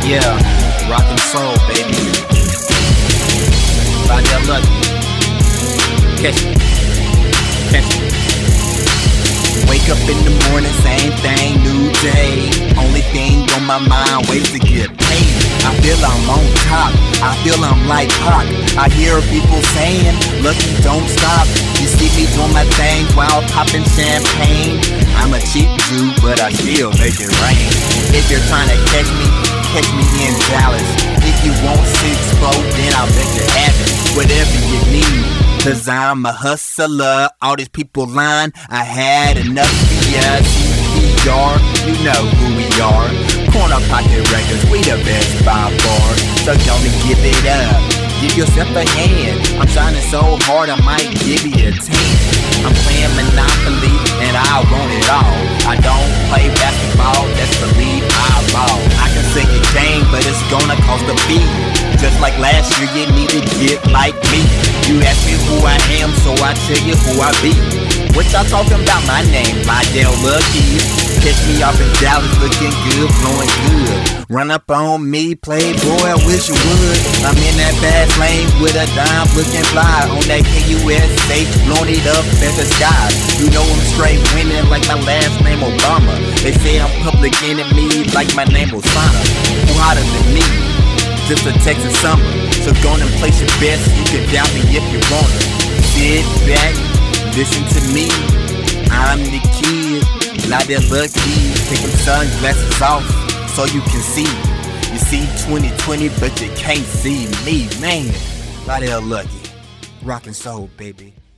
Yeah, rock and soul, baby. By their luck. Catch me. Catch me. Wake up in the morning, same thing, new day. Only thing on my mind, ways to get paid. I feel I'm on top, I feel I'm like Pac. I hear people saying, lucky don't stop. You see me doing my thing while popping champagne. I'm a cheap Jew, but I still make it rain. If you're trying to catch me in Dallas. If you want 6-4, then I'll make it happen. Whatever you need, 'cause I'm a hustler. All these people lying, I had enough CPR, you know who we are. Corner Pocket Records, we the best by far. So don't give it up, give yourself a hand. I'm shining so hard, I might give you a 10. I'm playing Monopoly, and I want it all. I don't play basketball, that's believe I ball. I can sing a game, but it's gonna cost a fee. Just like last year, you need to get like me. You ask me who I am, so I tell you who I be. What y'all talking about? My name, Lydell Lucky. Catch me off in Dallas, looking good, blowing good. Run up on me, playboy, I wish you would. I'm in that fast lane with a dime, looking fly. On that KUSA, blowing it up at the sky. You know I'm straight winning like my last name Obama. They say I'm public enemy like my name Osana. Who hotter than me? Just a Texas summer. So go and place your best, you can doubt me if you wanna. Sit back, listen to me. I'm the kid, Lydell Lucky. Take them sunglasses off so you can see. You see 2020, but you can't see me, man. Lydell Lucky, rock and soul, baby.